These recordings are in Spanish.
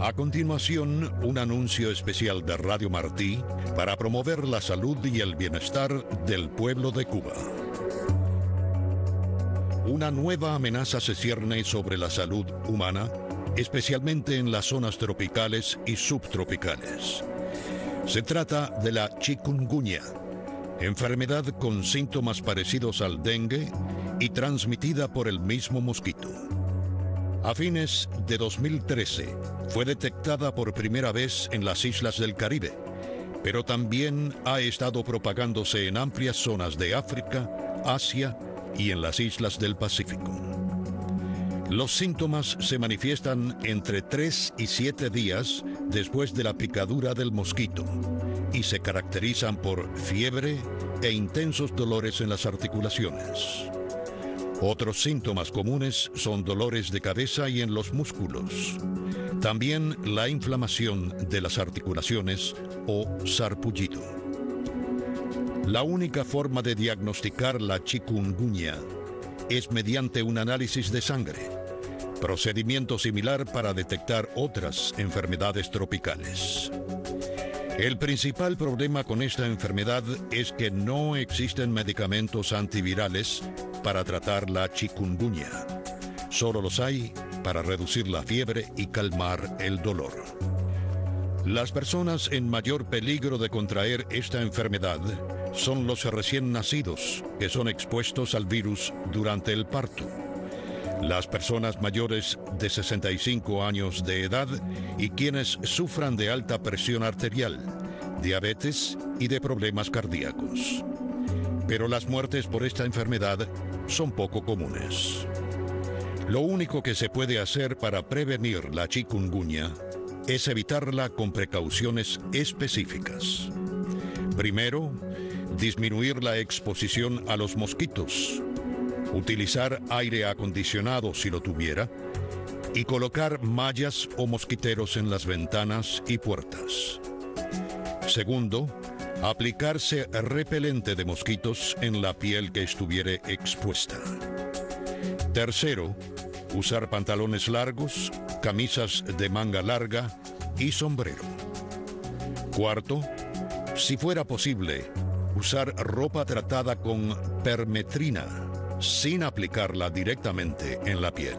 A continuación, un anuncio especial de Radio Martí para promover la salud y el bienestar del pueblo de Cuba. Una nueva amenaza se cierne sobre la salud humana, especialmente en las zonas tropicales y subtropicales. Se trata de la chikungunya, enfermedad con síntomas parecidos al dengue y transmitida por el mismo mosquito. A fines de 2013 fue detectada por primera vez en las islas del Caribe, pero también ha estado propagándose en amplias zonas de África, Asia y en las islas del Pacífico. Los síntomas se manifiestan entre 3 y 7 días después de la picadura del mosquito y se caracterizan por fiebre e intensos dolores en las articulaciones. Otros síntomas comunes son dolores de cabeza y en los músculos. También la inflamación de las articulaciones o sarpullido. La única forma de diagnosticar la chikungunya es mediante un análisis de sangre, procedimiento similar para detectar otras enfermedades tropicales. El principal problema con esta enfermedad es que no existen medicamentos antivirales para tratar la chikungunya. Solo los hay para reducir la fiebre y calmar el dolor. Las personas en mayor peligro de contraer esta enfermedad son los recién nacidos, que son expuestos al virus durante el parto. Las personas mayores de 65 años de edad y quienes sufran de alta presión arterial, diabetes y de problemas cardíacos. Pero las muertes por esta enfermedad son poco comunes. Lo único que se puede hacer para prevenir la chikungunya es evitarla con precauciones específicas. Primero, disminuir la exposición a los mosquitos, utilizar aire acondicionado si lo tuviera, y colocar mallas o mosquiteros en las ventanas y puertas. Segundo, aplicarse repelente de mosquitos en la piel que estuviere expuesta. Tercero, usar pantalones largos, camisas de manga larga y sombrero. Cuarto, si fuera posible, usar ropa tratada con permetrina, sin aplicarla directamente en la piel.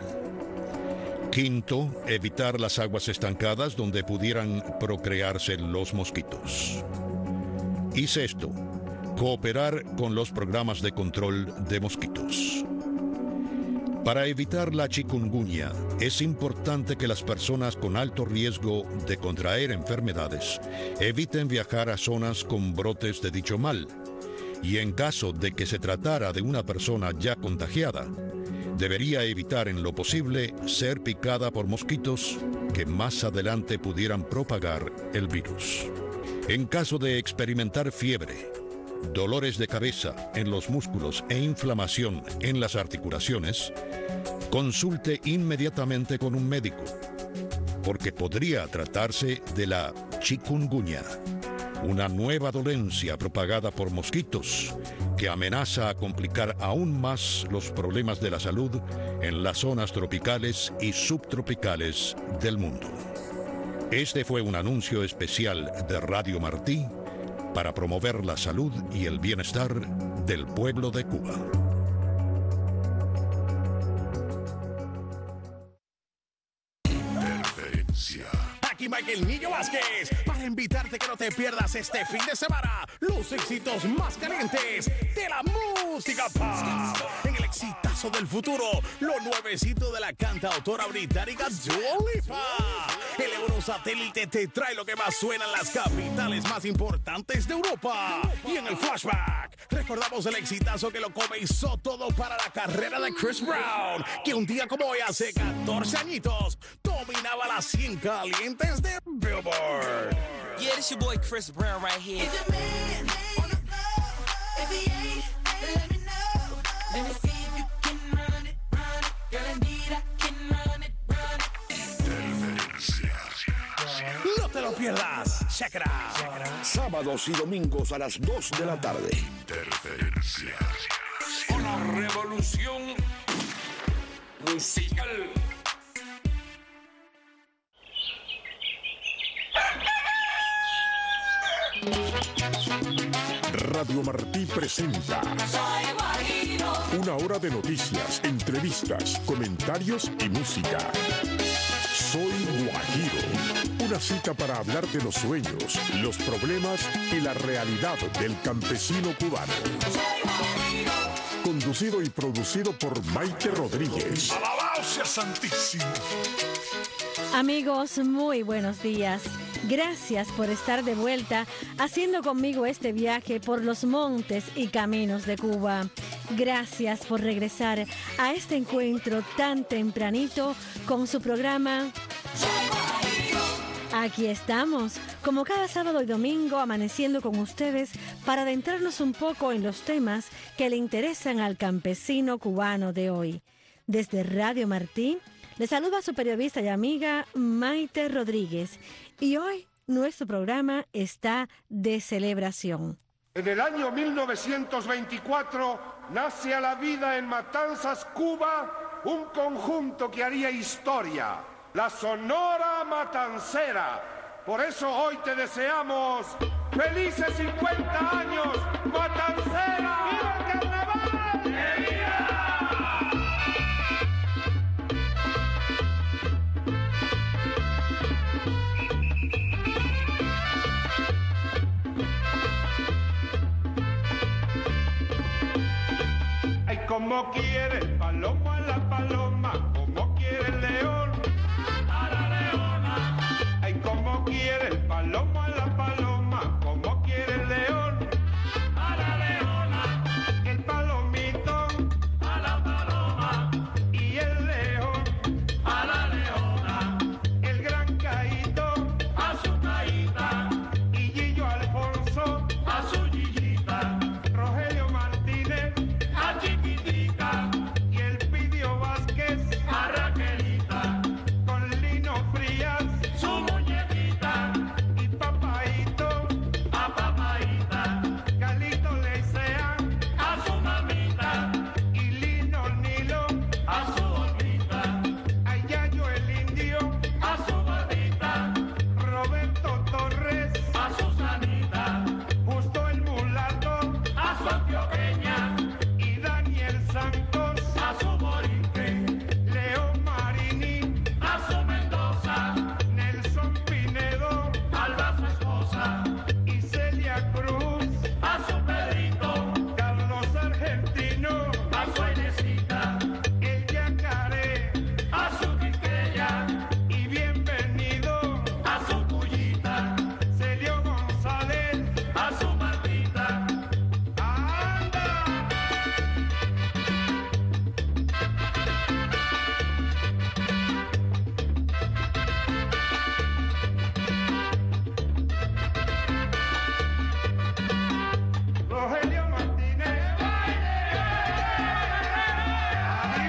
Quinto, evitar las aguas estancadas donde pudieran procrearse los mosquitos. Y sexto, cooperar con los programas de control de mosquitos. Para evitar la chikungunya, es importante que las personas con alto riesgo de contraer enfermedades eviten viajar a zonas con brotes de dicho mal. Y en caso de que se tratara de una persona ya contagiada, debería evitar en lo posible ser picada por mosquitos que más adelante pudieran propagar el virus. En caso de experimentar fiebre, dolores de cabeza en los músculos e inflamación en las articulaciones, consulte inmediatamente con un médico, porque podría tratarse de la chikungunya, una nueva dolencia propagada por mosquitos que amenaza a complicar aún más los problemas de la salud en las zonas tropicales y subtropicales del mundo. Este fue un anuncio especial de Radio Martí para promover la salud y el bienestar del pueblo de Cuba. Aquí Michael Niño Vázquez para invitarte que no te pierdas este fin de semana los éxitos más calientes de la música pop. En el exitazo del futuro, lo nuevecito de la cantautora británica Dua Lipa. El Eurosatélite te trae lo que más suena en las capitales más importantes de Europa. Y en el flashback, recordamos el exitazo que lo comenzó todo para la carrera de Chris Brown, que un día como hoy hace 14 añitos dominaba las 100 calientes de Billboard. Yeah, this your boy Chris Brown right here. If the man on the floor, if he ain't, let me know. Let me see if you can run it, girl. Indeed, I can run it. No te lo pierdas. Check it out. Sábados y domingos a las 2 de la tarde. Interferencia. Una revolución musical. Radio Martí presenta Soy guajiro. una hora de noticias, entrevistas, comentarios y música. Soy Guajiro, una cita para hablar de los sueños, los problemas y la realidad del campesino cubano. Soy guajiro. Conducido y producido por Maite Rodríguez. ¡Alabado sea Santísimo! Amigos, muy buenos días. Gracias por estar de vuelta haciendo conmigo este viaje por los montes y caminos de Cuba. Gracias por regresar a este encuentro tan tempranito con su programa. Aquí estamos, como cada sábado y domingo, amaneciendo con ustedes para adentrarnos un poco en los temas que le interesan al campesino cubano de hoy. Desde Radio Martí, le saluda a su periodista y amiga Maite Rodríguez. Y hoy nuestro programa está de celebración. En el año 1924 nace a la vida en Matanzas, Cuba, un conjunto que haría historia, la Sonora Matancera. Por eso hoy te deseamos felices 50 años, Matancera. ¡Viva el carnaval! ¡Viva! Como quiere el palomo a la paloma, como quiere el león a la leona. Ay, como quiere el palomo a la paloma, como quiere el león a la leona. El palomito a la paloma y el león a la leona. El gran Caíto a su caíta y Gillo Alfonso a su Gillita. Rogelio Martínez a Chiquitita. Y el Pidio Vázquez a Raquelita, con Lino Frías su muñequita, y Papaito a Papaita, Calito Lecea a su mamita, y Lino Nilo a su bombita, a Yayo el Indio a su babita, Roberto Torres a Susanita, Justo el Mulato a su antioqueña, y Daniel Santos a su Borique, Leo Marini a su Mendoza, Nelson Pinedo Alba su esposa, y Celia Cruz a su Pedrito, Carlos Argentino a su Ailecita, el Yacaré a su Quisqueya, y bienvenido a su Cullita, Celio González a su Martita. ¡Anda! Rogelio Martínez, ¡a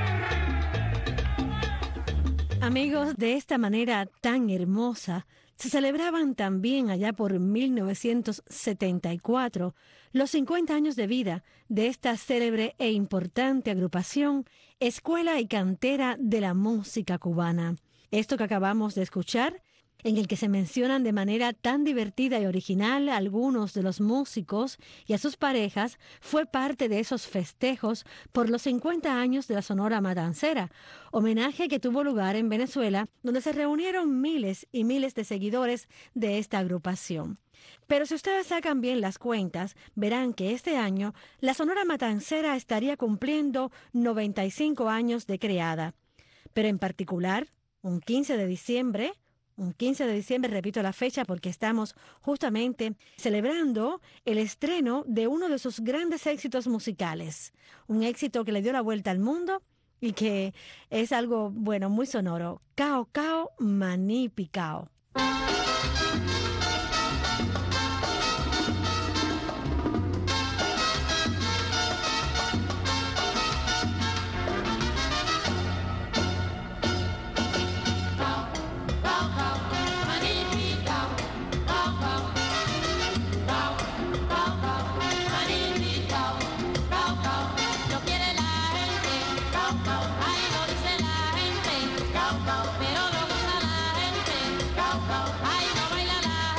vivir! Amigos, de esta manera tan hermosa, se celebraban también allá por 1974 los 50 años de vida de esta célebre e importante agrupación, Escuela y Cantera de la Música Cubana. Esto que acabamos de escuchar, en el que se mencionan de manera tan divertida y original a algunos de los músicos y a sus parejas, fue parte de esos festejos por los 50 años de la Sonora Matancera, homenaje que tuvo lugar en Venezuela, donde se reunieron miles y miles de seguidores de esta agrupación. Pero si ustedes sacan bien las cuentas, verán que este año la Sonora Matancera estaría cumpliendo 95 años de creada. Pero en particular, un 15 de diciembre, repito la fecha porque estamos justamente celebrando el estreno de uno de sus grandes éxitos musicales. Un éxito que le dio la vuelta al mundo y que es algo, bueno, muy sonoro. Cao Cao Maní Picao. Pero lo goza la gente, ay, no baila la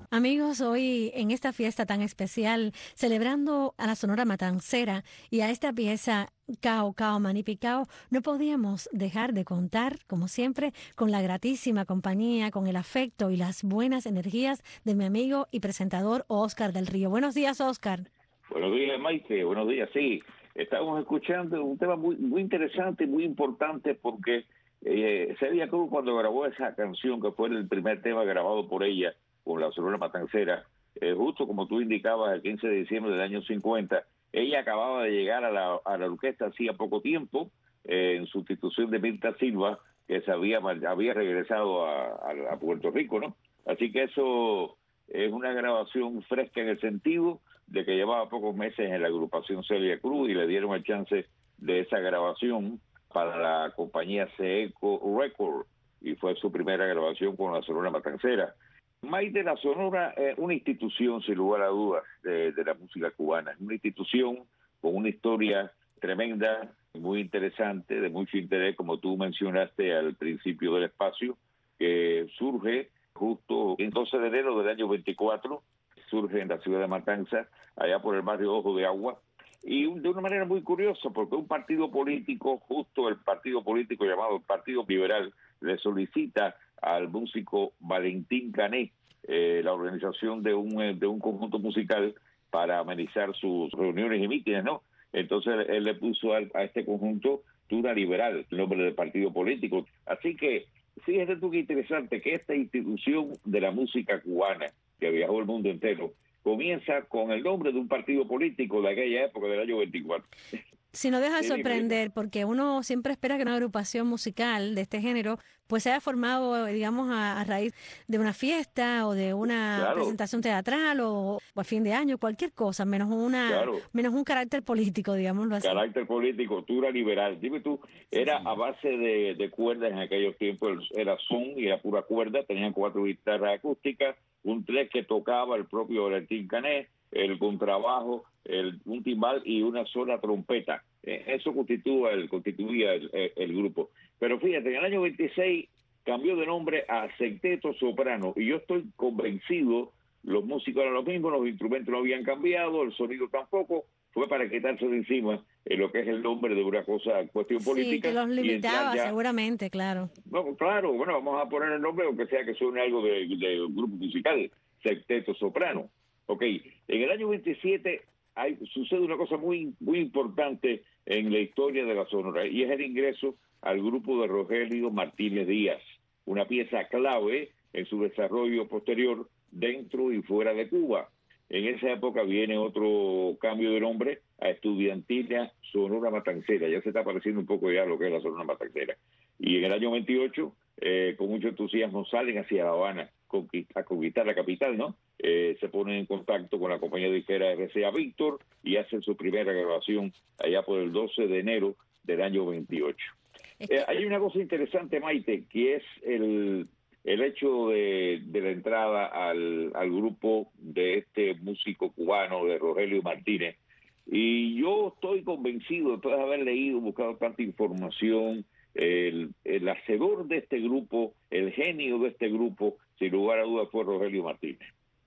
Amigos, hoy en esta fiesta tan especial, celebrando a la Sonora Matancera y a esta pieza Cao Cao Manipicao, no podíamos dejar de contar, como siempre, con la gratísima compañía, con el afecto y las buenas energías de mi amigo y presentador Oscar del Río. Buenos días, Oscar. Buenos días, Maite. Buenos días, sí. Estamos escuchando un tema muy interesante y muy importante porque Celia Cruz, cuando grabó esa canción, que fue el primer tema grabado por ella con la Sonora Matancera, justo como tú indicabas, el 15 de diciembre del año 50, ella acababa de llegar a la orquesta hacía poco tiempo, en sustitución de Mirta Silva, que había regresado a Puerto Rico, ¿no? Así que eso es una grabación fresca en el sentido de que llevaba pocos meses en la agrupación Celia Cruz y le dieron el chance de esa grabación para la compañía Seco Record, y fue su primera grabación con la Sonora Matancera. Maite, la Sonora es una institución, sin lugar a dudas, de la música cubana. Es una institución con una historia tremenda, muy interesante, de mucho interés, como tú mencionaste al principio del espacio, que surge justo el 12 de enero del año 24, surge en la ciudad de Matanzas, allá por el barrio Ojo de Agua, y de una manera muy curiosa, porque un partido político, justo el partido político llamado el Partido Liberal, le solicita al músico Valentín Cané la organización de un conjunto musical para amenizar sus reuniones y mítines, ¿no? Entonces él le puso a este conjunto Tuna Liberal, el nombre del partido político. Así que fíjate tú qué interesante que esta institución de la música cubana, que viajó el mundo entero, comienza con el nombre de un partido político de aquella época, del año 24. Si no deja de Sí, sorprender, porque uno siempre espera que una agrupación musical de este género pues se haya formado, digamos, a raíz de una fiesta o de una Claro. presentación teatral o a fin de año, cualquier cosa, menos Claro. menos un carácter político, digámoslo así. Carácter político, Tuna Liberal. Dime tú, era a base de cuerdas en aquellos tiempos, era son y era pura cuerda, tenían 4 guitarras acústicas, un 3 que tocaba el propio Valentín Cané, el contrabajo, un timbal y una sola trompeta. Eso constituía el grupo. Pero fíjate, en el año 26 cambió de nombre a Sexteto Soprano, y yo estoy convencido, los músicos eran los mismos, los instrumentos no habían cambiado, el sonido tampoco, fue para quitarse de encima lo que es el nombre de una cuestión política. Sí, que los y limitaba entrar ya. seguramente, claro. No, claro, bueno, vamos a poner el nombre, aunque sea que suene algo de un grupo musical, Sexteto Soprano. Ok, en el año 27 sucede una cosa muy importante en la historia de la Sonora, y es el ingreso al grupo de Rogelio Martínez Díaz, una pieza clave en su desarrollo posterior dentro y fuera de Cuba. En esa época viene otro cambio de nombre a Estudiantina Sonora Matancera, ya se está pareciendo un poco ya lo que es la Sonora Matancera. Y en el año 28, con mucho entusiasmo, salen hacia La Habana a conquistar la capital, ¿no? Se ponen en contacto con la compañía disquera RCA Víctor y hacen su primera grabación allá por el 12 de enero del año 28. Hay una cosa interesante, Maite, que es el hecho de la entrada al grupo de este músico cubano, de Rogelio Martínez. Y yo estoy convencido, después de haber leído, buscado tanta información, el hacedor de este grupo, el genio de este grupo, sin lugar a dudas, fue Rogelio Martínez.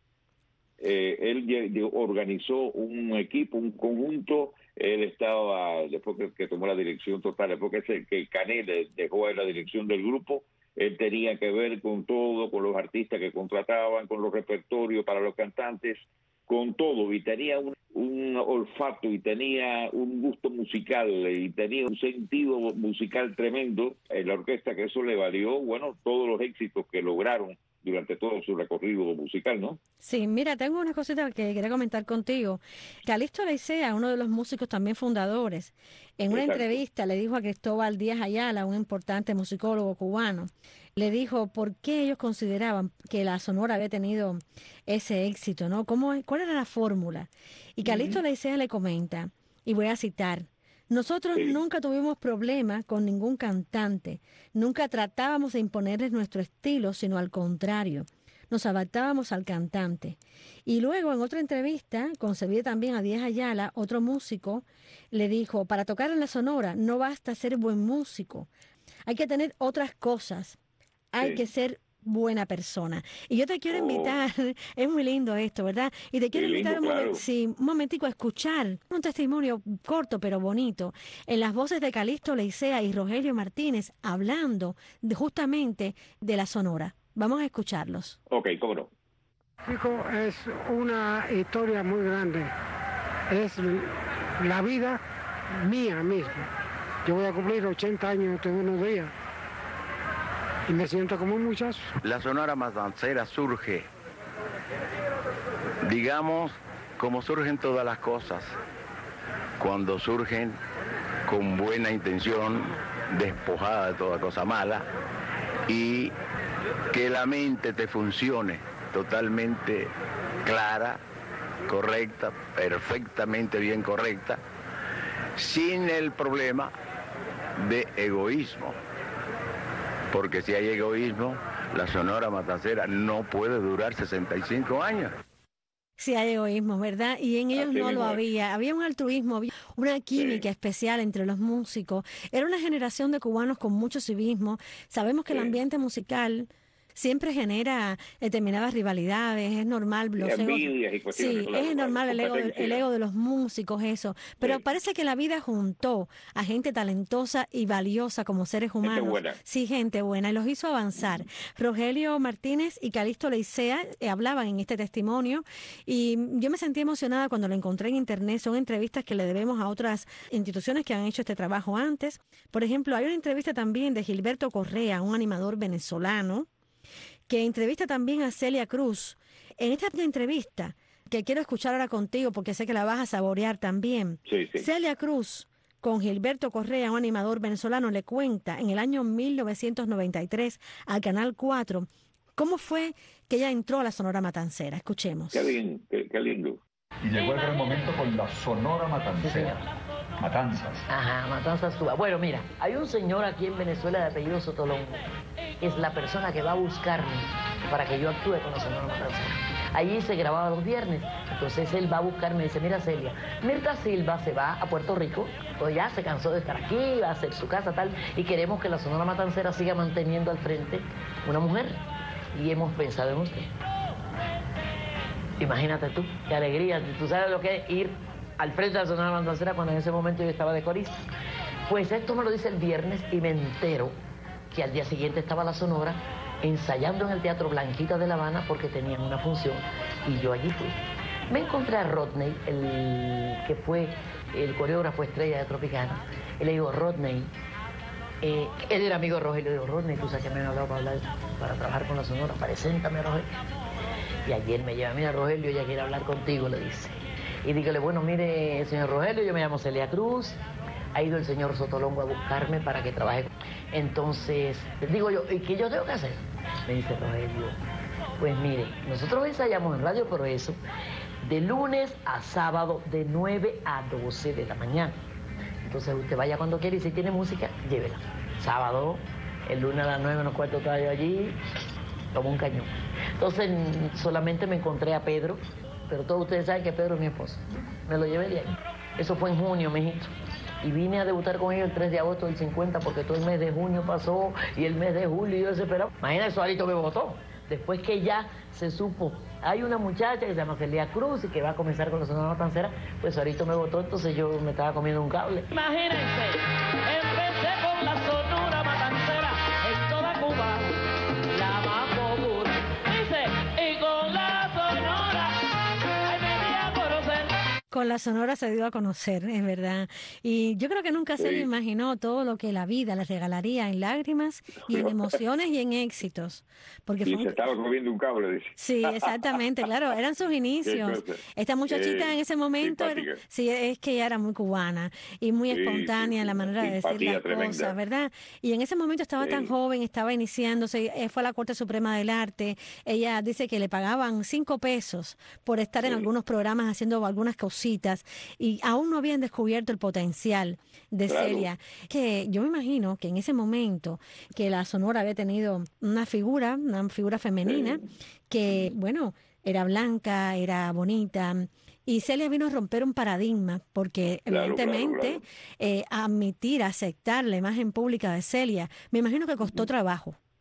Él organizó un equipo, un conjunto. Él estaba, después que tomó la dirección total, después que Cané dejó la dirección del grupo, él tenía que ver con todo, con los artistas que contrataban, con los repertorios para los cantantes, con todo, y tenía un olfato, y tenía un gusto musical, y tenía un sentido musical tremendo en la orquesta, que eso le valió, bueno, todos los éxitos que lograron durante todo su recorrido musical, ¿no? Sí, mira, tengo una cosita que quería comentar contigo. Calixto Leicea, uno de los músicos también fundadores, en una Exacto. entrevista le dijo a Cristóbal Díaz Ayala, un importante musicólogo cubano, le dijo por qué ellos consideraban que la Sonora había tenido ese éxito, ¿no? ¿Cuál era la fórmula? Y Calixto Leicea le comenta, y voy a citar: nosotros nunca tuvimos problema con ningún cantante, nunca tratábamos de imponerles nuestro estilo, sino al contrario, nos adaptábamos al cantante. Y luego en otra entrevista, concebida también a Díaz Ayala, otro músico, le dijo, para tocar en la Sonora no basta ser buen músico, hay que tener otras cosas, hay que ser buena persona. Y yo te quiero invitar, es muy lindo esto, ¿verdad? Y te quiero Qué invitar lindo, claro. un momentico a escuchar un testimonio corto pero bonito en las voces de Calixto Leicea y Rogelio Martínez hablando justamente de la Sonora. Vamos a escucharlos. Ok, cómo no. Chico, es una historia muy grande. Es la vida mía misma. Yo voy a cumplir 80 años en unos días y me siento como un muchacho. La Sonora Matancera surge, digamos, como surgen todas las cosas, cuando surgen con buena intención, despojada de toda cosa mala, y que la mente te funcione totalmente clara, correcta, perfectamente bien correcta, sin el problema de egoísmo. Porque si hay egoísmo, la Sonora Matancera no puede durar 65 años. Sí hay egoísmo, ¿verdad? Y en ellos Así no lo mismo es. había. Había un altruismo, había una química especial entre los músicos. Era una generación de cubanos con mucho civismo. Sabemos que el ambiente musical siempre genera determinadas rivalidades, es normal. Los egos, Envidias y cuestiones, sí, claro, es normal el competencia. ego de los músicos, eso. Pero parece que la vida juntó a gente talentosa y valiosa como seres humanos. buena. Sí, gente buena, y los hizo avanzar. Rogelio Martínez y Calixto Leicea hablaban en este testimonio y yo me sentí emocionada cuando lo encontré en internet. Son entrevistas que le debemos a otras instituciones que han hecho este trabajo antes. Por ejemplo, hay una entrevista también de Gilberto Correa, un animador venezolano, que entrevista también a Celia Cruz. En esta entrevista, que quiero escuchar ahora contigo porque sé que la vas a saborear también, Sí, sí. Celia Cruz con Gilberto Correa, un animador venezolano, le cuenta en el año 1993 al Canal 4 cómo fue que ella entró a la Sonora Matancera. Escuchemos. Qué bien, qué lindo. Y llegó el gran momento con la Sonora Matancera. Matanzas. Ajá, Matanzas Cuba. Bueno, mira, hay un señor aquí en Venezuela de apellido Sotolongo. Es la persona que va a buscarme para que yo actúe con la Sonora Matancera. Allí se grababa los viernes. Entonces él va a buscarme y dice, mira Celia, Mirta Silva se va a Puerto Rico, pues ya se cansó de estar aquí, va a hacer su casa tal, y queremos que la Sonora Matancera siga manteniendo al frente una mujer. Y hemos pensado en usted. Imagínate tú, qué alegría. Tú sabes lo que es ir al frente de la Sonora Matancera cuando en ese momento yo estaba de corista. Pues esto me lo dice el viernes y me entero que al día siguiente estaba la Sonora ensayando en el Teatro Blanquita de La Habana porque tenían una función y yo allí fui. Me encontré a Rodney, el que fue el coreógrafo estrella de Tropicana, y le digo, Rodney, él era amigo de Rogelio, le digo, Rodney, tú sabes que me han hablado para trabajar con la Sonora, preséntame a Rogelio. Y ayer me lleva, mira Rogelio, ella quiere hablar contigo, le dice. Y dígale, bueno, mire, señor Rogelio, yo me llamo Celia Cruz, ha ido el señor Sotolongo a buscarme para que trabaje. Entonces, digo yo, ¿y qué yo tengo que hacer? Me dice Rogelio, pues mire, nosotros ensayamos en Radio Progreso de lunes a sábado de 9 a 12 de la mañana. Entonces usted vaya cuando quiera y si tiene música, llévela. Sábado, el lunes a las 9 menos cuarto estaba yo allí, como un cañón. Entonces solamente me encontré a Pedro, pero todos ustedes saben que Pedro es mi esposo. Me lo llevé de ahí. Eso fue en junio, mijito. Y vine a debutar con ellos el 3 de agosto del 50 porque todo el mes de junio pasó y el mes de julio yo desesperado. Imagina, eso Suarito me votó. Después que ya se supo, hay una muchacha que se llama Celia Cruz y que va a comenzar con la Sonora Matancera, pues Suarito me votó, entonces yo me estaba comiendo un cable. Imagínense, empecé con la Sonora Matancera en toda Cuba, la más popular. Dice, y con la Sonora, ay, me di a conocer. Con la Sonora se dio a conocer, es verdad. Y yo creo que nunca se le imaginó todo lo que la vida le regalaría en lágrimas y en emociones y en éxitos. Porque Y fue se estaba comiendo un cable, dice. Sí, exactamente, claro, eran sus inicios. Qué cosa. Esta muchachita en ese momento, simpática. sí, es que ella era muy cubana y muy Sí, espontánea en la manera de decir simpatía las tremenda. cosas, ¿verdad? Y en ese momento estaba tan joven, estaba iniciándose, fue a la Corte Suprema del Arte. Ella dice que le pagaban 5 pesos por estar en algunos programas haciendo algunas cositas y aún no habían descubierto el potencial de Claro. Celia. Que yo me imagino que en ese momento que la Sonora había tenido una figura femenina que, bueno, era blanca, era bonita. Y Celia vino a romper un paradigma, porque Claro, evidentemente admitir, aceptar la imagen pública de Celia, me imagino que costó trabajo.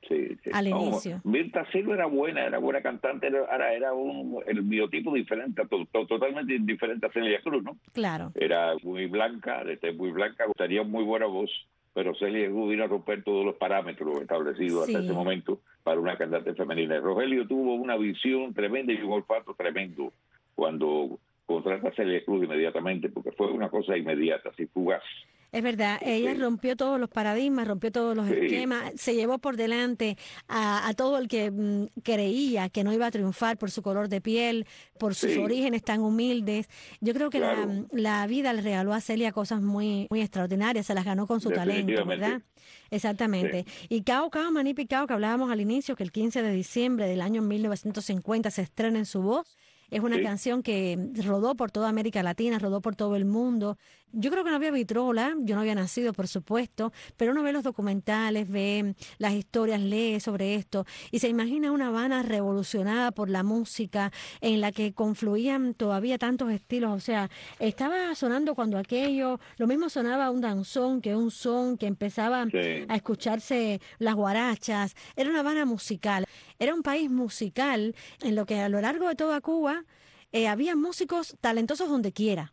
Sí. al inicio. Mirta Silva era buena cantante, era el biotipo diferente, totalmente diferente a Celia Cruz, ¿no? Claro. Era muy blanca, tenía muy buena voz, pero Celia Cruz vino a romper todos los parámetros establecidos hasta ese momento para una cantante femenina. Rogelio tuvo una visión tremenda y un olfato tremendo cuando contrata a Celia Cruz inmediatamente, porque fue una cosa inmediata, así fugaz. Es verdad, ella rompió todos los paradigmas, rompió todos los esquemas, se llevó por delante a todo el que creía que no iba a triunfar por su color de piel, por sus orígenes tan humildes. Yo creo que la vida le regaló a Celia cosas muy extraordinarias, se las ganó con su talento, ¿verdad? Exactamente. Y Cao Cao, Manipi Cao, que hablábamos al inicio, que el 15 de diciembre del año 1950 se estrena en Su Voz. Es una canción que rodó por toda América Latina, rodó por todo el mundo. Yo creo que no había vitrola, yo no había nacido, por supuesto, pero uno ve los documentales, ve las historias, lee sobre esto y se imagina una Habana revolucionada por la música en la que confluían todavía tantos estilos. O sea, estaba sonando cuando lo mismo sonaba un danzón que un son, que empezaba a escucharse las guarachas. Era una Habana musical, era un país musical en lo que a lo largo de toda Cuba había músicos talentosos donde quiera.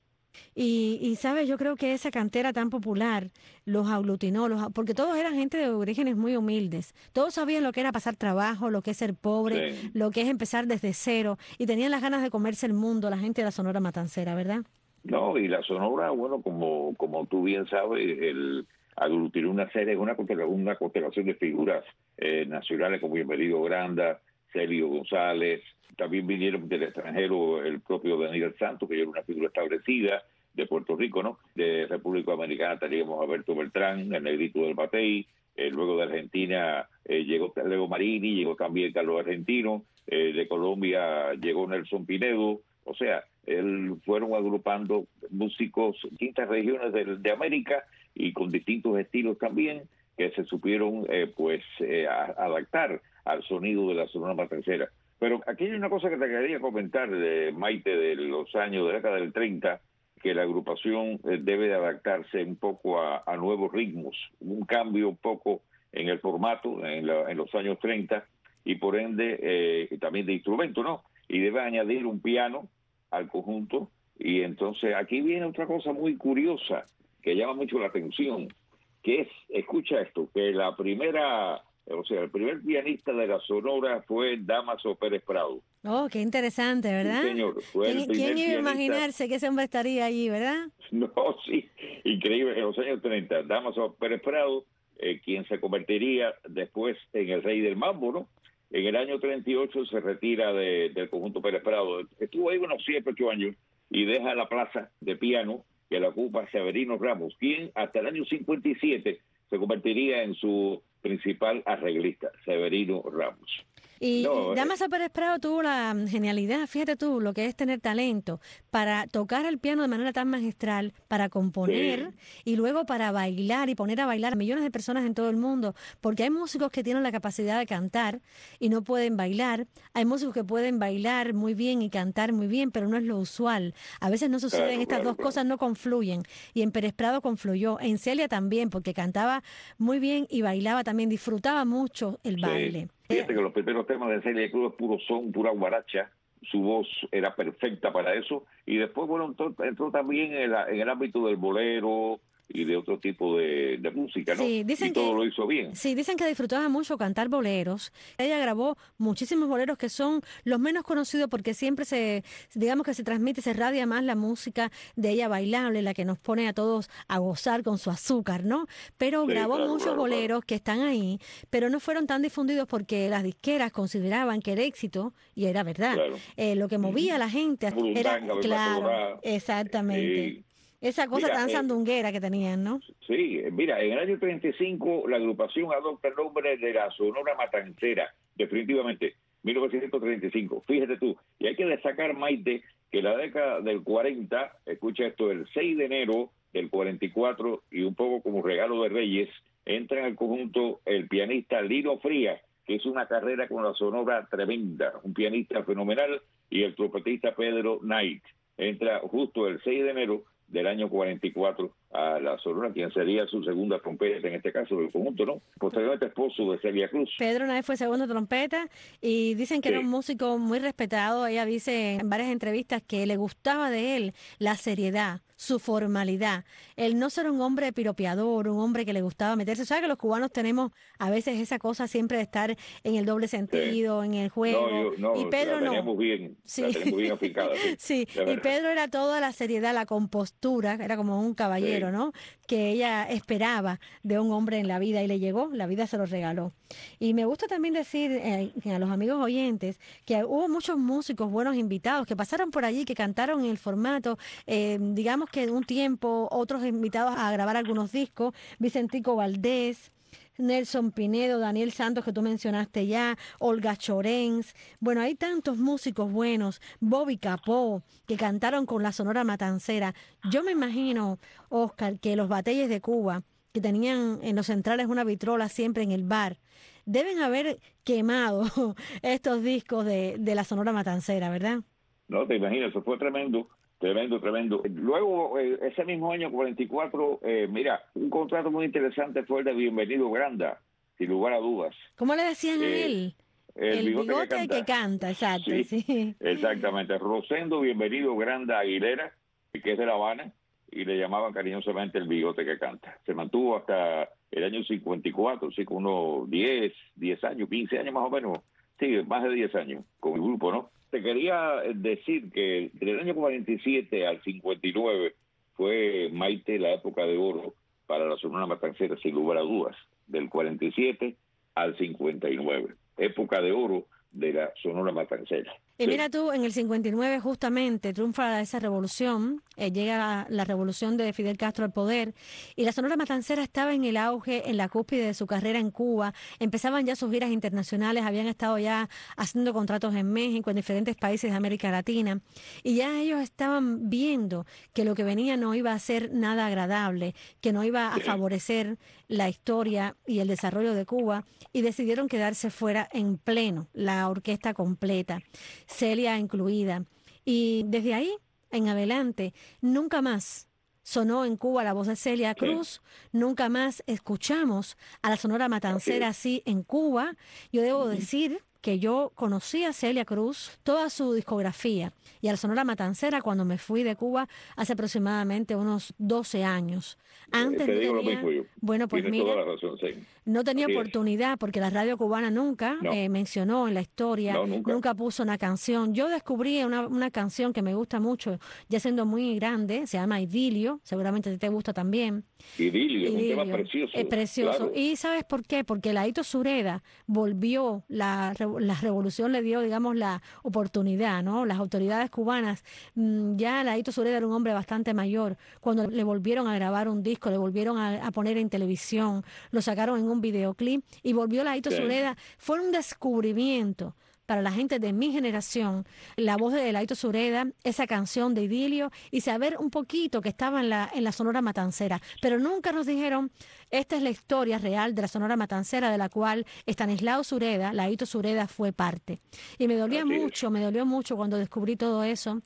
Y sabes, yo creo que esa cantera tan popular los aglutinó, porque todos eran gente de orígenes muy humildes. Todos sabían lo que era pasar trabajo, lo que es ser pobre, lo que es empezar desde cero, y tenían las ganas de comerse el mundo, la gente de la Sonora Matancera, ¿verdad? No, y la Sonora, bueno, como tú bien sabes, aglutinó una constelación de figuras nacionales como Bienvenido Granda, Celio González. También vinieron del extranjero el propio Daniel Santos, que ya era una figura establecida, de Puerto Rico, ¿no? De República Dominicana teníamos a Alberto Beltrán, el negrito del Batey. Luego de Argentina llegó Leo Marini, llegó también Carlos Argentino. De Colombia llegó Nelson Pinedo. O sea, fueron agrupando músicos de distintas regiones de América y con distintos estilos también, que se supieron adaptar al sonido de la Sonora Matancera. Pero aquí hay una cosa que te quería comentar, Maite, de los años de la década del 30, que la agrupación debe de adaptarse un poco a nuevos ritmos, un cambio un poco en el formato en los años 30 y por ende también de instrumento, ¿no? Y debe añadir un piano al conjunto. Y entonces aquí viene otra cosa muy curiosa que llama mucho la atención, que es, escucha esto, que el primer pianista de la Sonora fue Dámaso Pérez Prado. Oh, qué interesante, ¿verdad? Sí, señor. ¿Quién iba a imaginarse que ese hombre estaría allí, verdad? No, sí, increíble. En los años 30, Dámaso Pérez Prado, quien se convertiría después en el rey del mambo, ¿no? En el año 38 se retira del conjunto Pérez Prado. Estuvo ahí unos 7, 8 años y deja la plaza de piano que la ocupa Severino Ramos, quien hasta el año 57 se convertiría en su principal arreglista, Severino Ramos. Y Dámaso Pérez Prado tuvo la genialidad, fíjate tú, lo que es tener talento para tocar el piano de manera tan magistral, para componer y luego para bailar y poner a bailar a millones de personas en todo el mundo, porque hay músicos que tienen la capacidad de cantar y no pueden bailar, hay músicos que pueden bailar muy bien y cantar muy bien, pero no es lo usual. A veces no suceden, estas dos cosas no confluyen, y en Pérez Prado confluyó, en Celia también, porque cantaba muy bien y bailaba también, disfrutaba mucho el baile. Fíjate que los primeros temas de Celia Cruz es puro son, pura guaracha. Su voz era perfecta para eso. Y después, bueno, entró también en el ámbito del bolero y de otro tipo de música, ¿no? Sí, dicen y todo lo hizo bien. Sí, dicen que disfrutaba mucho cantar boleros. Ella grabó muchísimos boleros que son los menos conocidos porque siempre se transmite, se radia más la música de ella bailable, la que nos pone a todos a gozar con su azúcar, ¿no? Pero grabó muchos boleros que están ahí, pero no fueron tan difundidos porque las disqueras consideraban que el éxito, y era verdad, lo que movía a la gente era, claro, exactamente. Sí. Esa cosa tan sandunguera que tenían, ¿no? Sí, mira, en el año 35 la agrupación adopta el nombre de la Sonora Matancera, definitivamente, 1935. Fíjate tú, y hay que destacar, Maite, que la década del 40, escucha esto, el 6 de enero del 44, y un poco como regalo de Reyes, entra en el conjunto el pianista Lino Frías, que es una carrera con la Sonora tremenda, un pianista fenomenal, y el trompetista Pedro Knight. Entra justo el 6 de enero del año 44 a la Sonora, quien sería su segunda trompeta en este caso del conjunto, ¿no? Posteriormente esposo de Celia Cruz. Pedro Nay fue segundo trompeta y dicen que Sí. era un músico muy respetado. Ella dice en varias entrevistas que le gustaba de él la seriedad, su formalidad, el no ser un hombre piropeador, un hombre que le gustaba meterse. ¿Sabes que los cubanos tenemos a veces esa cosa siempre de estar en el doble sentido, en el juego? Y Pedro la no. teníamos bien, la tenemos bien aficada. Sí, de y verdad. Pedro era toda la seriedad, la compostura, era como un caballero, Sí. ¿no? Que ella esperaba de un hombre en la vida y le llegó, la vida se lo regaló. Y me gusta también decir a los amigos oyentes que hubo muchos músicos buenos invitados que pasaron por allí, que cantaron en el formato, digamos que en un tiempo, otros invitados a grabar algunos discos, Vicentico Valdés, Nelson Pinedo, Daniel Santos, que tú mencionaste ya, Olga Chorens. Bueno, hay tantos músicos buenos, Bobby Capó, que cantaron con la Sonora Matancera. Yo me imagino, Oscar, que los batalles de Cuba, que tenían en los centrales una vitrola siempre en el bar, deben haber quemado estos discos de la Sonora Matancera, ¿verdad? No, te imaginas, eso fue tremendo. Tremendo. Luego, ese mismo año 44, mira, un contrato muy interesante fue el de Bienvenido Granda, sin lugar a dudas. ¿Cómo le decían a él? El bigote que canta, exacto. Sí. Exactamente. Rosendo Bienvenido Granda Aguilera, que es de La Habana, y le llamaban cariñosamente el bigote que canta. Se mantuvo hasta el año 54, sí, con unos 10 años, 15 años más o menos. Sí, más de 10 años con el grupo, ¿no? Te quería decir que del año 47 al 59 fue Maite la época de oro para la Sonora Matancera, sin lugar a dudas. Del 47 al 59. Época de oro de la Sonora Matancera. Y mira tú, en el 59 justamente triunfa esa revolución, llega la revolución de Fidel Castro al poder y la Sonora Matancera estaba en el auge, en la cúspide de su carrera en Cuba, empezaban ya sus giras internacionales, habían estado ya haciendo contratos en México, en diferentes países de América Latina y ya ellos estaban viendo que lo que venía no iba a ser nada agradable, que no iba a favorecer la historia y el desarrollo de Cuba y decidieron quedarse fuera en pleno, la orquesta completa. Celia incluida. Y desde ahí en adelante, nunca más sonó en Cuba la voz de Celia Cruz, nunca más escuchamos a la Sonora Matancera así en Cuba. Yo debo decir que yo conocí a Celia Cruz, toda su discografía, y a la Sonora Matancera cuando me fui de Cuba hace aproximadamente unos 12 años. Antes Te no digo tenía, lo mismo yo. bueno, pues Tienes mira, toda la razón, sí. no tenía Así es. oportunidad porque la radio cubana nunca mencionó en la historia, No, nunca. puso una canción. Yo descubrí una canción que me gusta mucho, ya siendo muy grande, se llama Idilio, seguramente a ti te gusta también. Idilio, un tema precioso. Es precioso. Claro. ¿Y sabes por qué? Porque Laito Sureda volvió, la revolución le dio, digamos, la oportunidad, ¿no? Las autoridades cubanas, ya Laito Sureda era un hombre bastante mayor, cuando le volvieron a grabar un disco, le volvieron a poner en televisión, lo sacaron en un videoclip y volvió Laito Sureda, fue un descubrimiento para la gente de mi generación, la voz de Laito Sureda, esa canción de Idilio y saber un poquito que estaba en la Sonora Matancera. Pero nunca nos dijeron, esta es la historia real de la Sonora Matancera de la cual Estanislao Sureda, Laito Sureda fue parte. Y me dolió mucho cuando descubrí todo eso,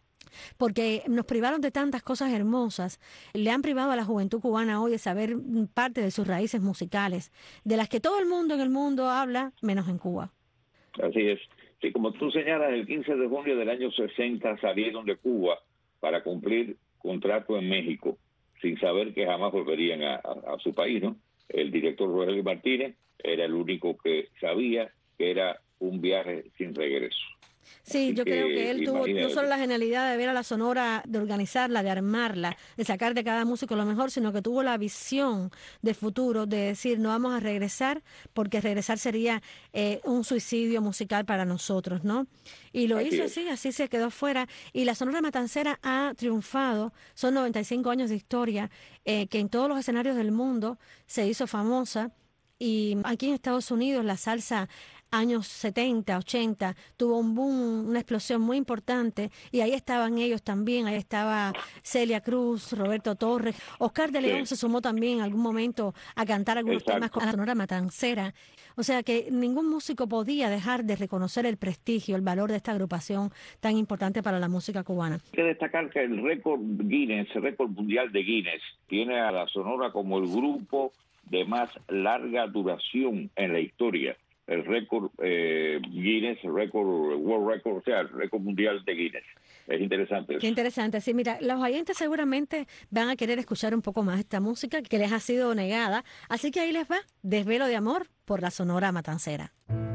porque nos privaron de tantas cosas hermosas. Le han privado a la juventud cubana hoy de saber parte de sus raíces musicales, de las que todo el mundo en el mundo habla, menos en Cuba. Así es. Sí, como tú señalas, el 15 de junio del año 60 salieron de Cuba para cumplir contrato en México, sin saber que jamás volverían a su país, ¿no? El director Rogelio Martínez era el único que sabía que era un viaje sin regreso. Sí, yo creo que él tuvo no imagínate. solo la genialidad de ver a la Sonora, de organizarla, de armarla, de sacar de cada músico lo mejor, sino que tuvo la visión de futuro, de decir, no vamos a regresar, porque regresar sería un suicidio musical para nosotros, ¿no? Y lo hizo así se quedó fuera. Y la Sonora Matancera ha triunfado, son 95 años de historia, que en todos los escenarios del mundo se hizo famosa. Y aquí en Estados Unidos la salsa años 70, 80, tuvo un boom, una explosión muy importante, y ahí estaban ellos también, ahí estaba Celia Cruz, Roberto Torres, Oscar de León se sumó también en algún momento a cantar algunos temas con la Sonora Matancera. O sea que ningún músico podía dejar de reconocer el prestigio, el valor de esta agrupación tan importante para la música cubana. Hay que destacar que el récord Guinness, el récord mundial de Guinness, tiene a la Sonora como el grupo de más larga duración en la historia. El récord Guinness, el récord World Record, o sea, el récord mundial de Guinness. Es interesante eso. Qué interesante. Sí, mira, los oyentes seguramente van a querer escuchar un poco más esta música que les ha sido negada. Así que ahí les va, Desvelo de Amor por la Sonora Matancera.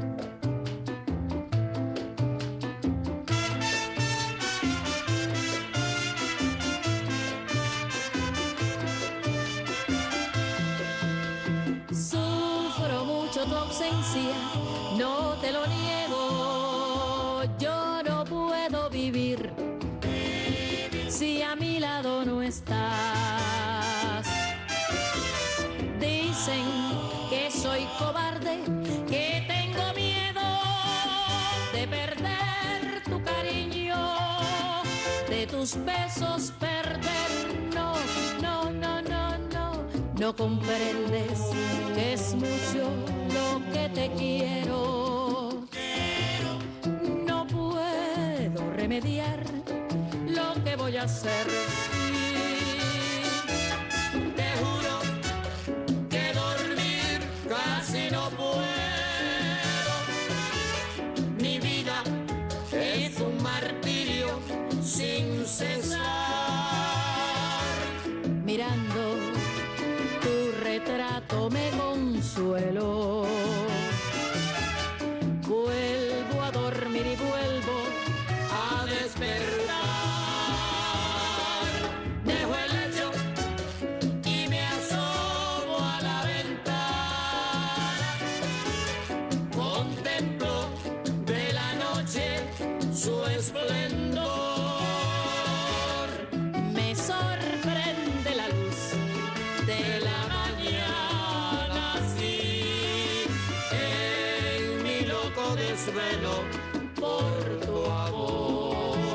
Sufro mucho tu ausencia, no te lo niego. Yo no puedo vivir si a mi lado no estás. Dicen que soy cobarde, que tengo miedo de perder tu cariño, de tus besos perder. No, no, no, no, no. No comprendes que es mucho lo que te quiero. No puedo remediar lo que voy a hacer. Te juro que dormir casi no puedo. Mi vida es un martirio sin cesar. Mirando tu retrato me consuelo. Vuelvo a dormir y vuelvo a despertar. Dejo el lecho y me asomo a la ventana. Contemplo de la noche su esplendor. Me sorprende la luz de la mañana, sí, en mi loco desvelo por tu amor.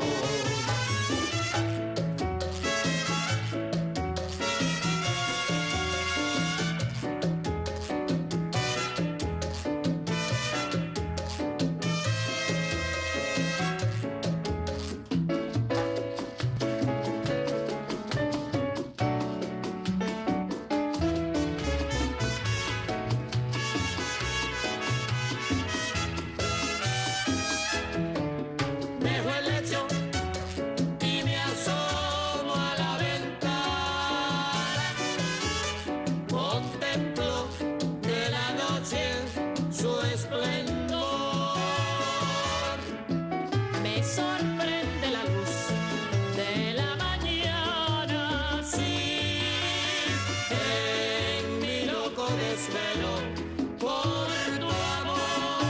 Dejo el lecho y me asomo a la ventana. Contemplo de la noche su esplendor. Me sorprende la luz de la mañana, sí, en mi loco desvelo por tu amor.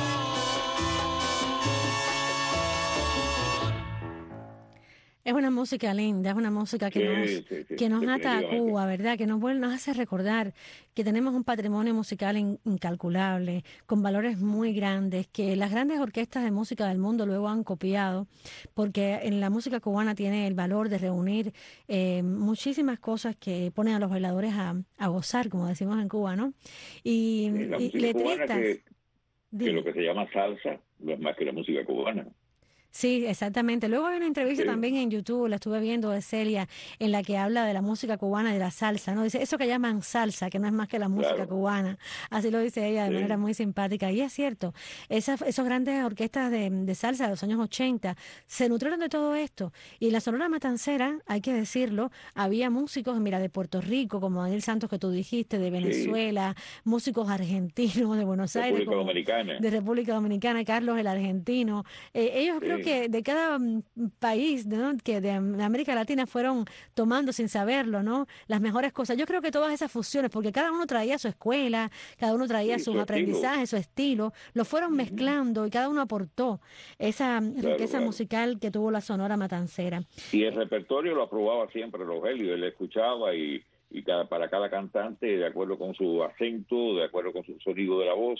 Es una música linda, es una música que que nos ata a Cuba, ¿verdad? Que nos hace recordar que tenemos un patrimonio musical incalculable, con valores muy grandes, que las grandes orquestas de música del mundo luego han copiado, porque en la música cubana tiene el valor de reunir muchísimas cosas que ponen a los bailadores a gozar, como decimos en Cuba, ¿no? Y La música letristas. cubana que lo que se llama salsa no es más que la música cubana. Sí, exactamente. Luego hay una entrevista Sí. también en YouTube, la estuve viendo, de Celia, en la que habla de la música cubana y de la salsa, ¿no? Dice, eso que llaman salsa, que no es más que la música Claro. cubana. Así lo dice ella de Sí. manera muy simpática. Y es cierto, esos grandes orquestas de salsa de los años 80 se nutrieron de todo esto. Y en la Sonora Matancera, hay que decirlo, había músicos, mira, de Puerto Rico, como Daniel Santos, que tú dijiste, de Venezuela, músicos argentinos de Buenos Aires, República Dominicana. de República Dominicana, Carlos el argentino. Ellos creo Sí. que de cada país, ¿no? que de América Latina fueron tomando sin saberlo, ¿no? Las mejores cosas. Yo creo que todas esas fusiones, porque cada uno traía su escuela, cada uno traía Sí, sus su aprendizajes, su estilo, lo fueron mezclando y cada uno aportó esa riqueza claro. musical que tuvo la Sonora Matancera. Y el repertorio lo aprobaba siempre Rogelio, él escuchaba y para cada cantante, de acuerdo con su acento, de acuerdo con su sonido de la voz,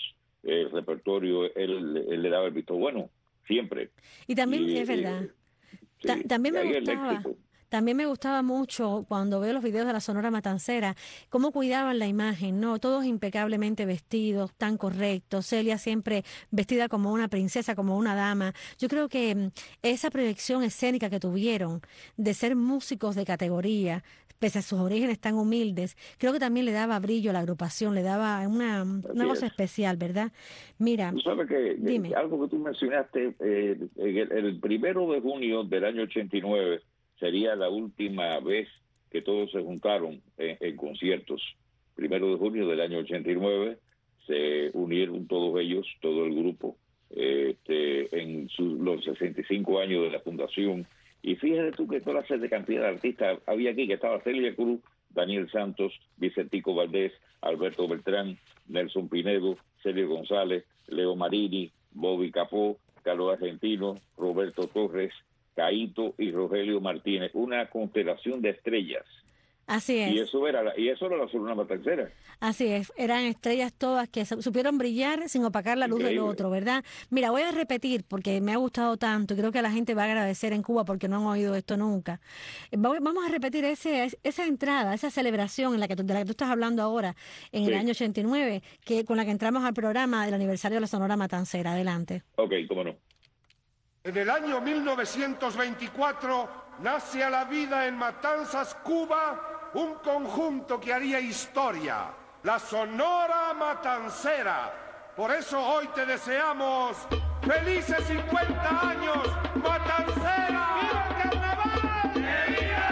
el repertorio, él le daba el visto bueno, siempre. Y también, es verdad, también me gustaba. También me gustaba mucho cuando veo los videos de la Sonora Matancera, cómo cuidaban la imagen, ¿no? Todos impecablemente vestidos, tan correctos. Celia siempre vestida como una princesa, como una dama. Yo creo que esa proyección escénica que tuvieron de ser músicos de categoría, pese a sus orígenes tan humildes, creo que también le daba brillo a la agrupación, le daba una cosa especial, ¿verdad? Mira, tú sabes que algo que tú mencionaste, el 1 de junio del año 89, sería la última vez que todos se juntaron en conciertos. 1 de junio del año 89 se unieron todos ellos, todo el grupo, en los 65 años de la fundación. Y fíjate tú que toda la cantidad de artistas había aquí, que estaba Celia Cruz, Daniel Santos, Vicentico Valdés, Alberto Beltrán, Nelson Pinedo, Celio González, Leo Marini, Bobby Capó, Carlos Argentino, Roberto Torres, Caíto y Rogelio Martínez, una constelación de estrellas. Así es. Y eso era la Sonora Matancera. Así es, eran estrellas todas que supieron brillar sin opacar la luz del otro, ¿verdad? Mira, voy a repetir porque me ha gustado tanto y creo que la gente va a agradecer en Cuba porque no han oído esto nunca. Vamos a repetir esa entrada, esa celebración de la que tú estás hablando ahora, en el año 89, con la que entramos al programa del aniversario de la Sonora Matancera. Adelante. Ok, cómo no. En el año 1924 nace a la vida en Matanzas, Cuba, un conjunto que haría historia, la Sonora Matancera. Por eso hoy te deseamos felices 50 años, Matancera. ¡Viva el carnaval! ¡Viva!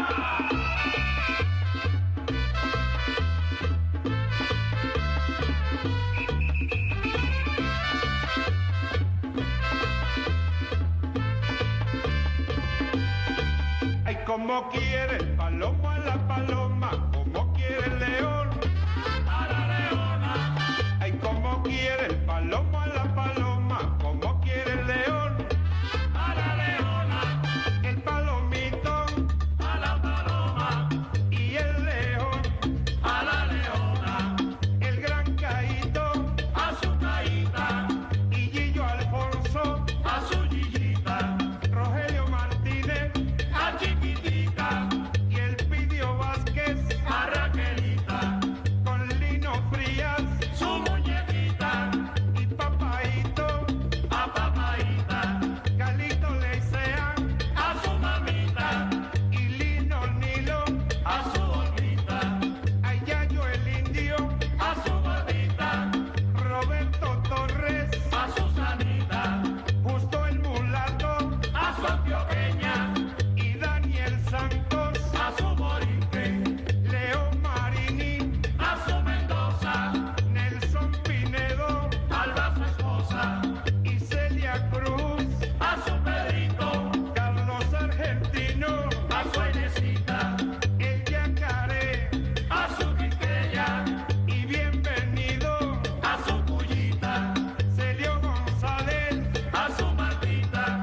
Como quiere el palomo a la paloma, como quiere el león a la leona. Ay, como quiere el palomo a la paloma, como quiere el león a la leona. El palomito a la paloma y el león a la leona. El gran Caíto a su caíta y Gillo Alfonso a su Gillita. Rogelio Martínez a Chiquitita. Y el Pidio Vázquez a Raquelita, con Lino Frías su muñequita, y Papaíto a Papaíta, Calito Leicea a su mamita, y Lino Nilo a su Olvita, a Yayo el Indio a su gordita, Roberto Torres a Susanita, Justo el Mulato a su antioqueña, Santos a su Borique, Leo Marini a su Mendoza, Nelson Pinedo a su esposa y Celia Cruz a su Pedrito, Carlos Argentino a su Inésita, el Yacaré a su Quisqueya y bienvenido a su Cullita, Celio González a su Martita.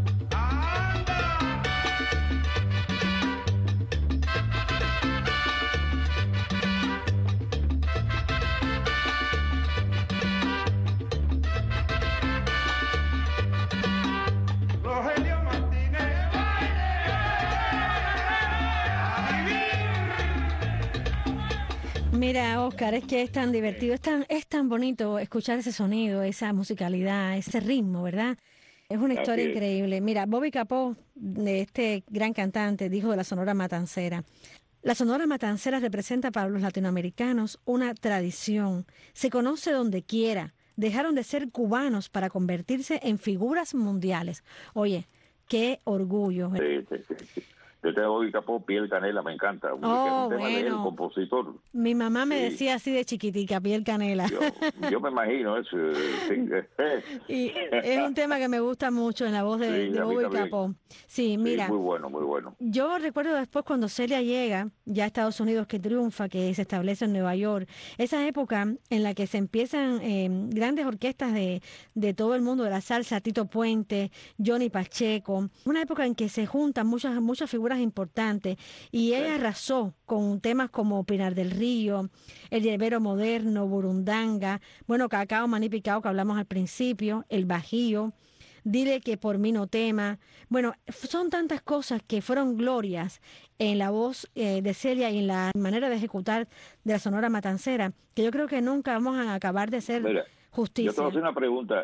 Mira, Oscar, es que es tan divertido, es tan bonito escuchar ese sonido, esa musicalidad, ese ritmo, ¿verdad? Es una historia increíble. Mira, Bobby Capó, este gran cantante, dijo de la Sonora Matancera: la Sonora Matancera representa para los latinoamericanos una tradición. Se conoce donde quiera. Dejaron de ser cubanos para convertirse en figuras mundiales. Oye, qué orgullo. Sí. Yo tengo Bobby Capó, Piel Canela, me encanta. Oh, un tema de él, compositor. Mi mamá me decía así de chiquitica, Piel Canela. Yo me imagino eso. Y es un tema que me gusta mucho en la voz de Bobby Capó. Sí, mira. Muy bueno, muy bueno. Yo recuerdo después cuando Celia llega ya a Estados Unidos, que triunfa, que se establece en Nueva York, esa época en la que se empiezan grandes orquestas de todo el mundo de la salsa, Tito Puente, Johnny Pacheco, una época en que se juntan muchas figuras figuras importantes, y ella arrasó con temas como Pinar del Río, El Yerbero Moderno, Burundanga, bueno, Cacao, Maní Picao, que hablamos al principio, El Bajío, Dile que por mí no tema. Bueno, son tantas cosas que fueron glorias en la voz de Celia y en la manera de ejecutar de la Sonora Matancera, que yo creo que nunca vamos a acabar de hacer justicia. Yo te voy a hacer una pregunta,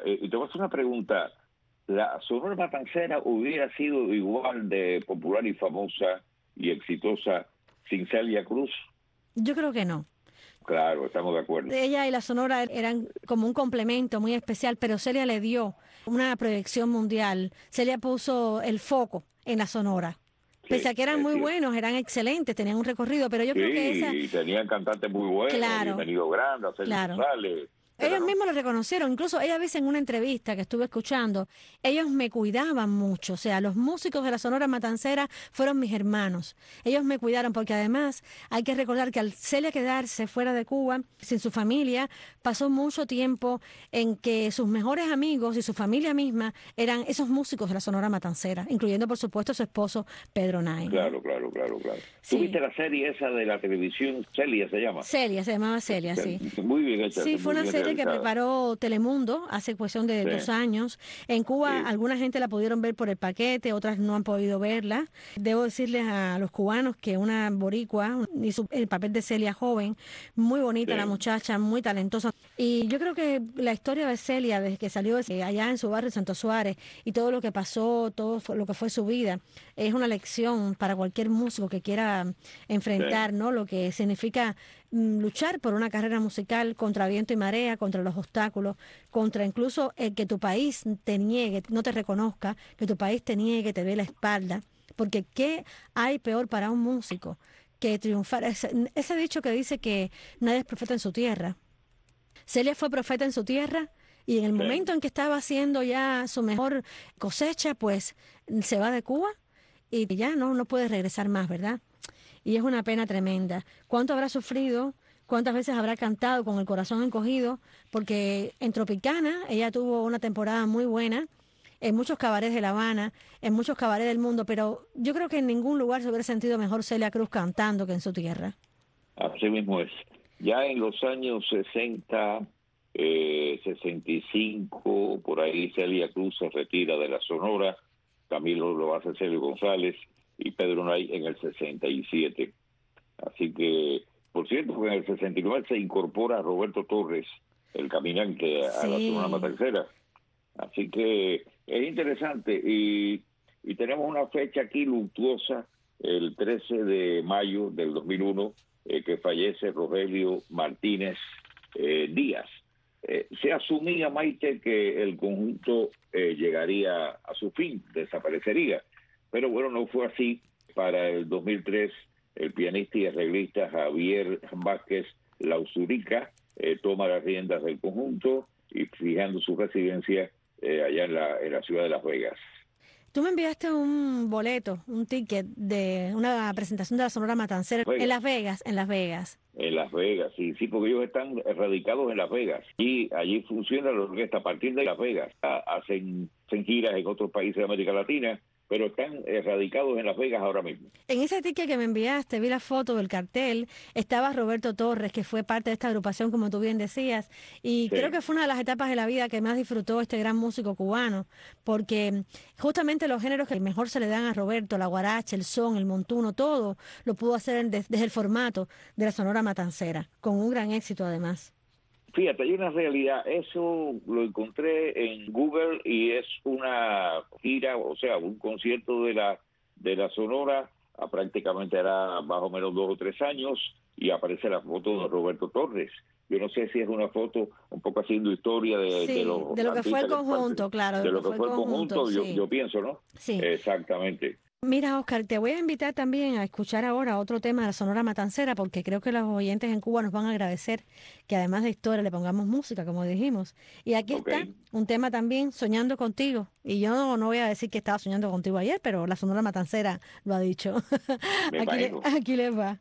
¿la Sonora Matancera hubiera sido igual de popular y famosa y exitosa sin Celia Cruz? Yo creo que no. Claro, estamos de acuerdo. Ella y la Sonora eran como un complemento muy especial, pero Celia le dio una proyección mundial. Celia puso el foco en la Sonora. Sí, pese a que eran muy buenos, eran excelentes, tenían un recorrido, pero yo creo que esa... Sí, tenían cantantes muy buenos, Bienvenido Grande, Celia González. Ellos mismos lo reconocieron, incluso ella dice en una entrevista que estuve escuchando, ellos me cuidaban mucho, o sea, los músicos de la Sonora Matancera fueron mis hermanos, ellos me cuidaron porque además hay que recordar que al Celia quedarse fuera de Cuba, sin su familia, pasó mucho tiempo en que sus mejores amigos y su familia misma eran esos músicos de la Sonora Matancera, incluyendo por supuesto su esposo Pedro Nay. Claro. Sí. ¿Tú viste la serie esa de la televisión, Celia se llama? Celia, se llamaba Celia, sí. Muy bien hecha. Sí, fue una serie que preparó Telemundo hace cuestión de 2 años. En Cuba alguna gente la pudieron ver por el paquete, otras no han podido verla. Debo decirles a los cubanos que una boricua hizo el papel de Celia joven, muy bonita la muchacha, muy talentosa. Y yo creo que la historia de Celia, desde que salió allá en su barrio Santo Suárez y todo lo que pasó, todo lo que fue su vida, es una lección para cualquier músico que quiera enfrentar, ¿no? Lo que significa luchar por una carrera musical contra viento y marea, contra los obstáculos, contra incluso que tu país te niegue, no te reconozca, que tu país te niegue, te dé la espalda, porque ¿qué hay peor para un músico que triunfar? Ese dicho que dice que nadie es profeta en su tierra. Celia fue profeta en su tierra y en el momento en que estaba haciendo ya su mejor cosecha, pues se va de Cuba y ya no puede regresar más, ¿verdad? Y es una pena tremenda. ¿Cuánto habrá sufrido? ¿Cuántas veces habrá cantado con el corazón encogido? Porque en Tropicana ella tuvo una temporada muy buena, en muchos cabarets de La Habana, en muchos cabarets del mundo, pero yo creo que en ningún lugar se hubiera sentido mejor Celia Cruz cantando que en su tierra. Así mismo es. Ya en los años 60, 65, por ahí Celia Cruz se retira de la Sonora, Camilo lo hace Celio González y Pedro Nay en el 67. Así que, por cierto, en el 69 se incorpora Roberto Torres, el caminante, a la Sonora Matancera. Así que es interesante y tenemos una fecha aquí luctuosa, el 13 de mayo del 2001, que fallece Rogelio Martínez Díaz. Se asumía, Maite, que el conjunto llegaría a su fin, desaparecería. Pero bueno, no fue así. Para el 2003, el pianista y arreglista Javier Vázquez Lauzurica toma las riendas del conjunto y fijando su residencia allá en la ciudad de Las Vegas. Tú me enviaste un boleto, un ticket de una presentación de la Sonora Matancera en Las Vegas. En Las Vegas, sí, porque ellos están radicados en Las Vegas y allí funciona la orquesta a partir de Las Vegas. Hacen giras en otros países de América Latina, pero están radicados en Las Vegas ahora mismo. En ese ticket que me enviaste, vi la foto del cartel, estaba Roberto Torres, que fue parte de esta agrupación, como tú bien decías, y creo que fue una de las etapas de la vida que más disfrutó este gran músico cubano, porque justamente los géneros que mejor se le dan a Roberto, la guaracha, el son, el montuno, todo lo pudo hacer desde el formato de la Sonora Matancera, con un gran éxito además. Fíjate, hay una realidad, eso lo encontré en Google y es una gira, o sea, un concierto de la Sonora, prácticamente hará más o menos 2 o 3 años y aparece la foto de Roberto Torres. Yo no sé si es una foto un poco haciendo historia de lo que fue el conjunto, claro. De lo que fue el conjunto, yo pienso, ¿no? Sí. Exactamente. Mira, Oscar, te voy a invitar también a escuchar ahora otro tema de la Sonora Matancera, porque creo que los oyentes en Cuba nos van a agradecer que además de historia le pongamos música, como dijimos. Y aquí está un tema también, Soñando Contigo. Y yo no voy a decir que estaba soñando contigo ayer, pero la Sonora Matancera lo ha dicho. Aquí les va.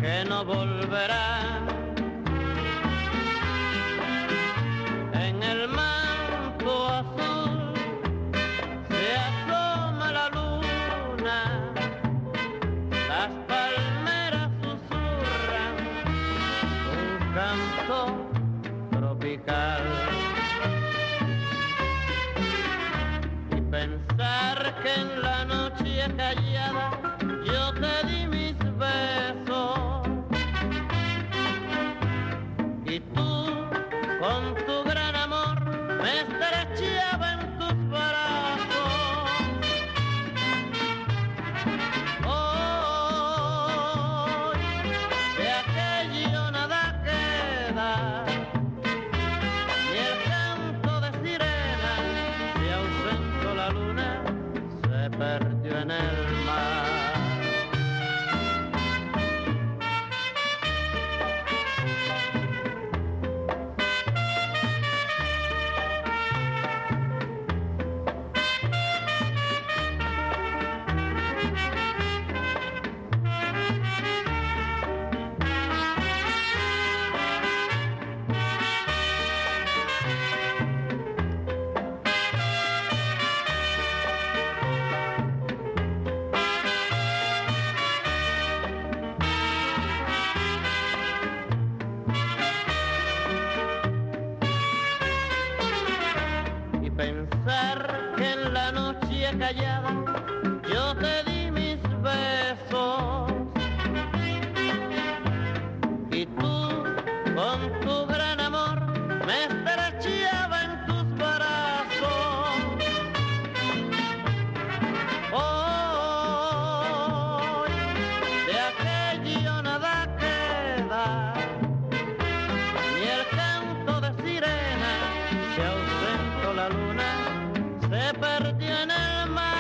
que no volverán. En el manto azul se asoma la luna, las palmeras susurran un canto tropical. Y pensar que en la noche callada yo te di mis besos y tú con tu gran amor me estrechaba en tus brazos. Hoy de aquello nada queda, ni el canto de sirena, se ausentó la luna, se perdió en el mar. Pensar que en la noche callada yo te di mis besos y tú con tu gran amor me estrechaba en tus brazos. Hoy de aquello nada queda, ni el canto de sirena, se ausentó la luna, se perdió en el mar.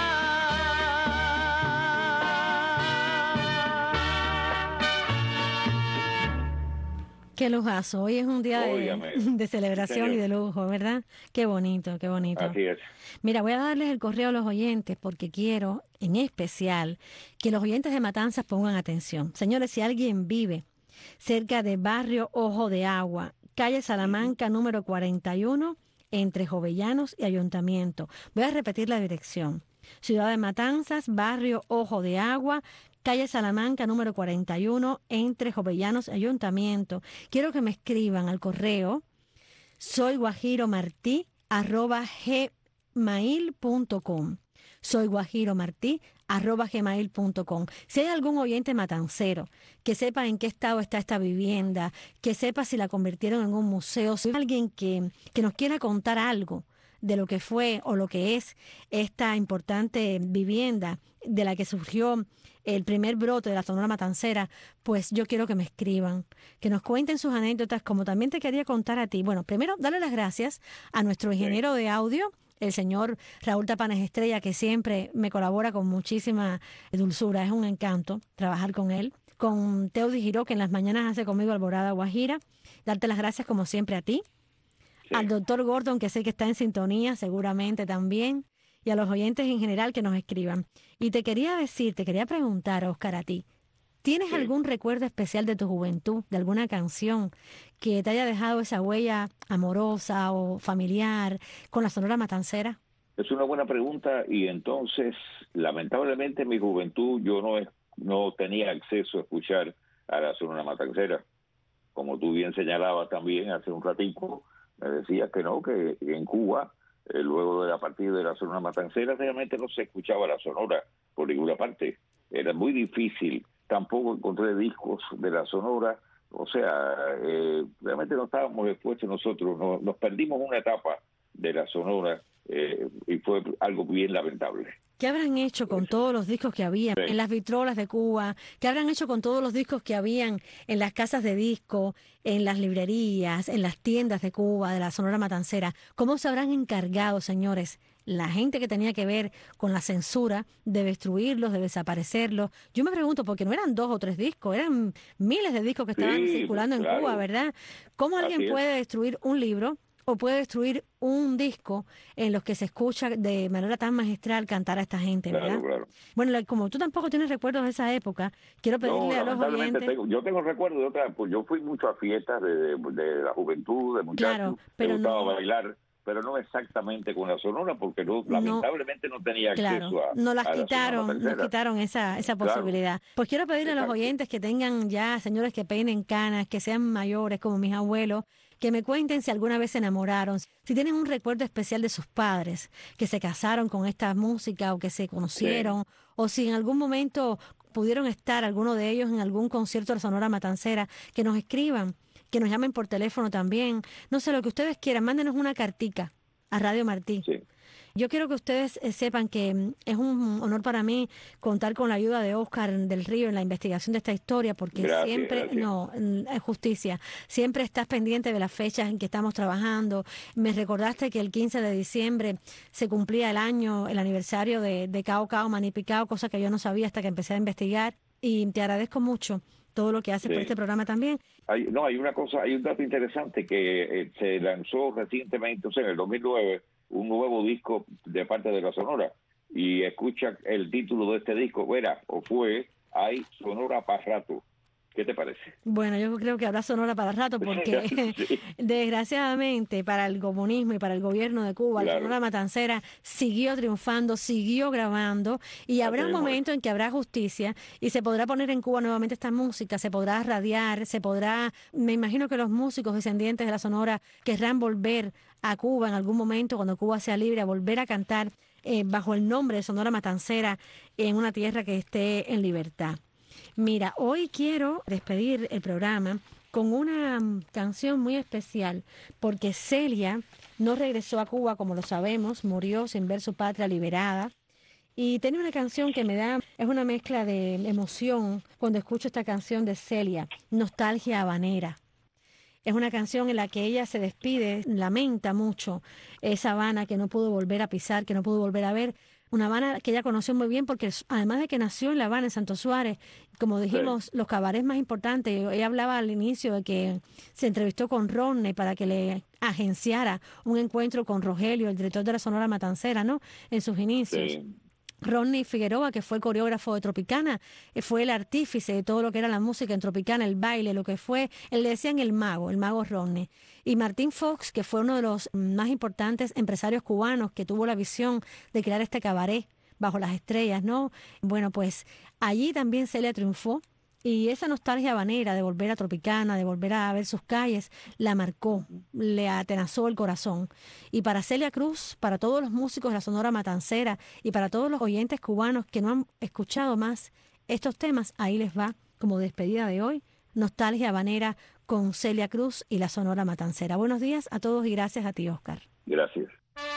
Qué lujazo. Hoy es un día Óigame. de celebración Sí, y señor. de lujo, ¿verdad? Qué bonito, qué bonito. Así es. Mira, voy a darles el correo a los oyentes porque quiero, en especial, que los oyentes de Matanzas pongan atención. Señores, si alguien vive cerca de Barrio Ojo de Agua, calle Salamanca número 41, entre Jovellanos y Ayuntamiento. Voy a repetir la dirección. Ciudad de Matanzas, Barrio Ojo de Agua, calle Salamanca número 41, entre Jovellanos y Ayuntamiento. Quiero que me escriban al correo soyguajiromartí@gmail.com. soyguajiromartí@gmail.com. Si hay algún oyente matancero que sepa en qué estado está esta vivienda, que sepa si la convirtieron en un museo, si hay alguien que nos quiera contar algo de lo que fue o lo que es esta importante vivienda de la que surgió el primer brote de la Sonora Matancera, pues yo quiero que me escriban, que nos cuenten sus anécdotas, como también te quería contar a ti. Bueno, primero, darle las gracias a nuestro ingeniero de audio, el señor Raúl Tapanes Estrella, que siempre me colabora con muchísima dulzura. Es un encanto trabajar con él. Con Teody Giró, que en las mañanas hace conmigo Alborada Guajira. Darte las gracias como siempre a ti. Sí. Al doctor Gordon, que sé que está en sintonía, seguramente también. Y a los oyentes en general que nos escriban. Y te quería preguntar, Oscar, a ti. ¿Tienes algún recuerdo especial de tu juventud, de alguna canción que te haya dejado esa huella amorosa o familiar con la Sonora Matancera? Es una buena pregunta y entonces, lamentablemente en mi juventud yo no tenía acceso a escuchar a la Sonora Matancera. Como tú bien señalabas también hace un ratico, me decías que no, que en Cuba, luego de la partida de la Sonora Matancera, realmente no se escuchaba la Sonora por ninguna parte. Era muy difícil. Tampoco encontré discos de la Sonora, o sea, realmente no estábamos expuestos nosotros, nos perdimos una etapa de la Sonora y fue algo bien lamentable. ¿Qué habrán hecho con todos los discos que había en las vitrolas de Cuba? ¿Qué habrán hecho con todos los discos que habían en las casas de disco, en las librerías, en las tiendas de Cuba, de la Sonora Matancera? ¿Cómo se habrán encargado, señores, la gente que tenía que ver con la censura, de destruirlos, de desaparecerlos? Yo me pregunto, porque no eran 2 o 3 discos, eran miles de discos que estaban circulando en Cuba, ¿verdad? ¿Cómo alguien puede destruir un libro o puede destruir un disco en los que se escucha de manera tan magistral cantar a esta gente, ¿verdad? Claro. Bueno, como tú tampoco tienes recuerdos de esa época, quiero pedirle a los lamentablemente oyentes... yo tengo recuerdos de otra, pues yo fui mucho a fiestas de la juventud, de muchachos, Claro, pero me gustaba no- bailar, pero no exactamente con la Sonora, porque lamentablemente no tenía acceso a nos a la Sonora quitaron, Matancera. esa Claro. posibilidad. Pues quiero pedirle a los Exacto. oyentes que tengan ya, señores que peinen canas, que sean mayores como mis abuelos, que me cuenten si alguna vez se enamoraron, si tienen un recuerdo especial de sus padres, que se casaron con esta música o que se conocieron, o si en algún momento pudieron estar alguno de ellos en algún concierto de la Sonora Matancera, que nos escriban, que nos llamen por teléfono también. No sé, lo que ustedes quieran, mándenos una cartica a Radio Martí. Yo quiero que ustedes sepan que es un honor para mí contar con la ayuda de Oscar del Río en la investigación de esta historia, porque siempre, es justicia, siempre estás pendiente de las fechas en que estamos trabajando. Me recordaste que el 15 de diciembre se cumplía el aniversario de Cao Cao, Maní Picao, cosa que yo no sabía hasta que empecé a investigar, y te agradezco mucho todo lo que haces por este programa también. Hay un dato interesante que se lanzó recientemente, o sea, en el 2009, un nuevo disco de parte de la Sonora, y escucha el título de este disco, hay Sonora para rato. ¿Qué te parece? Bueno, yo creo que habrá Sonora para rato porque desgraciadamente para el comunismo y para el gobierno de Cuba, la Sonora Matancera siguió triunfando, siguió grabando, y habrá un momento en que habrá justicia y se podrá poner en Cuba nuevamente esta música, se podrá radiar, me imagino que los músicos descendientes de la Sonora querrán volver a Cuba en algún momento, cuando Cuba sea libre, a volver a cantar bajo el nombre de Sonora Matancera en una tierra que esté en libertad. Mira, hoy quiero despedir el programa con una canción muy especial, porque Celia no regresó a Cuba, como lo sabemos, murió sin ver su patria liberada. Y tenía una canción que es una mezcla de emoción cuando escucho esta canción de Celia, Nostalgia Habanera. Es una canción en la que ella se despide, lamenta mucho esa Habana que no pudo volver a pisar, que no pudo volver a ver. Una Habana que ella conoció muy bien porque además de que nació en La Habana, en Santo Suárez, como dijimos, los cabarets más importantes. Ella hablaba al inicio de que se entrevistó con Rodney para que le agenciara un encuentro con Rogelio, el director de la Sonora Matancera, ¿no? En sus inicios. Sí. Rodney Figueroa, que fue el coreógrafo de Tropicana, fue el artífice de todo lo que era la música en Tropicana, el baile, lo que fue, le decían el mago Rodney. Y Martín Fox, que fue uno de los más importantes empresarios cubanos que tuvo la visión de crear este cabaret bajo las estrellas, ¿no? Bueno, pues allí también Celia triunfó. Y esa nostalgia habanera de volver a Tropicana, de volver a ver sus calles, la marcó, le atenazó el corazón. Y para Celia Cruz, para todos los músicos de la Sonora Matancera y para todos los oyentes cubanos que no han escuchado más estos temas, ahí les va, como despedida de hoy, Nostalgia Habanera con Celia Cruz y la Sonora Matancera. Buenos días a todos y gracias a ti, Oscar. Gracias.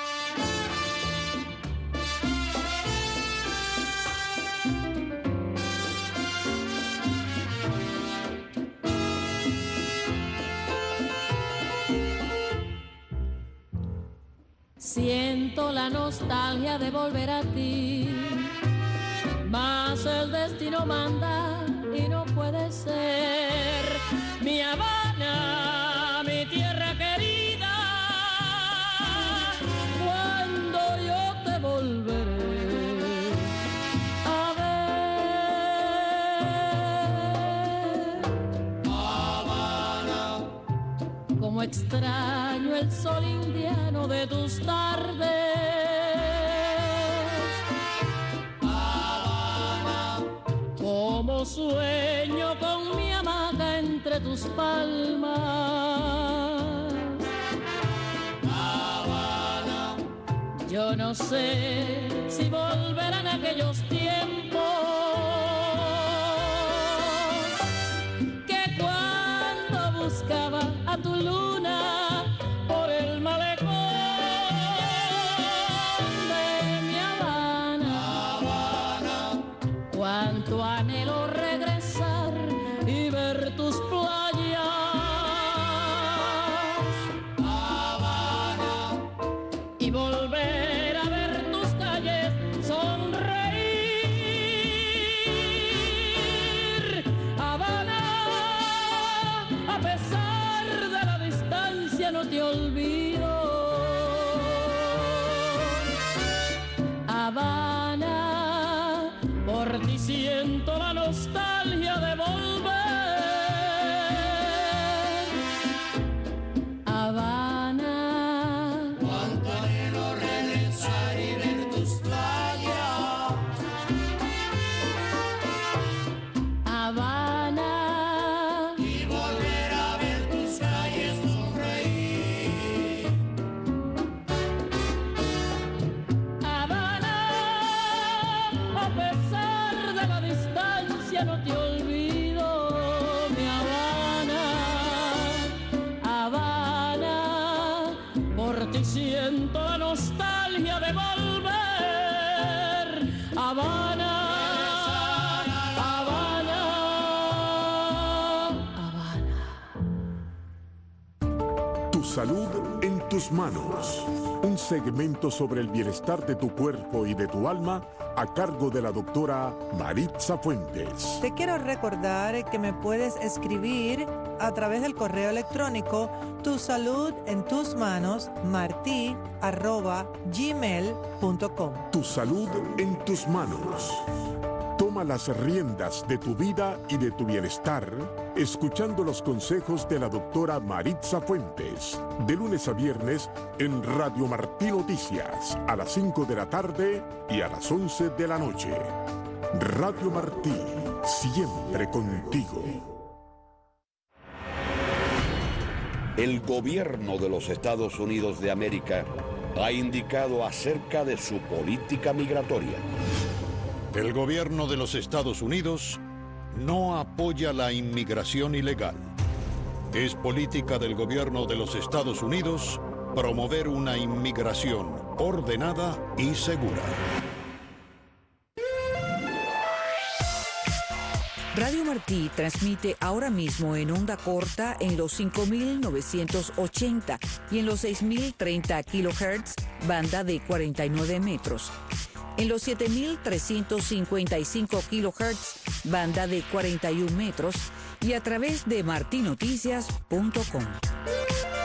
Siento la nostalgia de volver a ti, mas el destino manda y no puede ser. Mi Habana, mi tierra querida, cuando yo te volveré a ver. Habana, como extraño el sol indiano de tus tardes. Habana, como sueño con mi hamaca entre tus palmas. Habana, yo no sé si volverán aquellos tiempos que cuando buscaba a tu luna por el malecón de mi Habana. Habana, cuánto anhelo regresar y ver tus playas. Habana, y volver a ver tus calles sonreír. ti siento la nostalgia de volver. Habana, cuánto anhelo regresar y ver tus playas. Habana, y volver a ver tus calles sonreír. Habana, a pesar de la distancia no te olvido, mi Habana. Habana, por ti siento la nostalgia de volver. Habana, Habana, Habana. Tu salud en tus manos. Un segmento sobre el bienestar de tu cuerpo y de tu alma a cargo de la doctora Maritza Fuentes. Te quiero recordar que me puedes escribir a través del correo electrónico tusaludentusmanos@gmail.com. Tu salud en tus manos. Toma las riendas de tu vida y de tu bienestar, escuchando los consejos de la doctora Maritza Fuentes, de lunes a viernes en Radio Martí Noticias, a las 5 de la tarde y a las 11 de la noche. Radio Martí, siempre contigo. El gobierno de los Estados Unidos de América ha indicado acerca de su política migratoria. El gobierno de los Estados Unidos no apoya la inmigración ilegal. Es política del gobierno de los Estados Unidos promover una inmigración ordenada y segura. Radio Martí transmite ahora mismo en onda corta en los 5.980 y en los 6.030 kHz, banda de 49 metros. En los 7.355 kHz, banda de 41 metros y a través de martinoticias.com.